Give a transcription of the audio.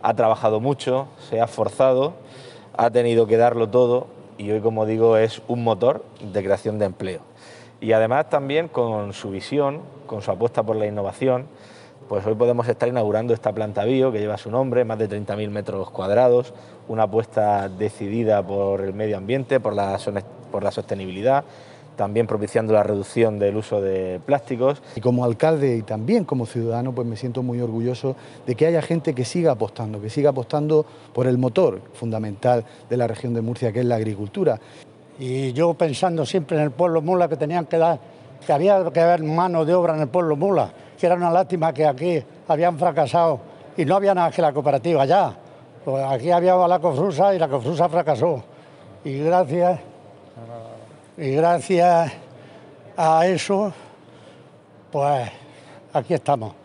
ha trabajado mucho, se ha esforzado, ha tenido que darlo todo y hoy, como digo, es un motor de creación de empleo. Y además también con su visión, con su apuesta por la innovación, pues hoy podemos estar inaugurando esta planta bio que lleva su nombre, más de 30.000 metros cuadrados, una apuesta decidida por el medio ambiente, por la sostenibilidad, también propiciando la reducción del uso de plásticos. Y como alcalde y también como ciudadano, pues me siento muy orgulloso de que haya gente que siga apostando por el motor fundamental de la región de Murcia, que es la agricultura. Y yo pensando siempre en el pueblo mula, que había que haber mano de obra en el pueblo mula, que era una lástima que aquí habían fracasado y no había nada que la cooperativa ya. Pues aquí había la Cofrusa y la Cofrusa fracasó. Y gracias a eso, pues aquí estamos.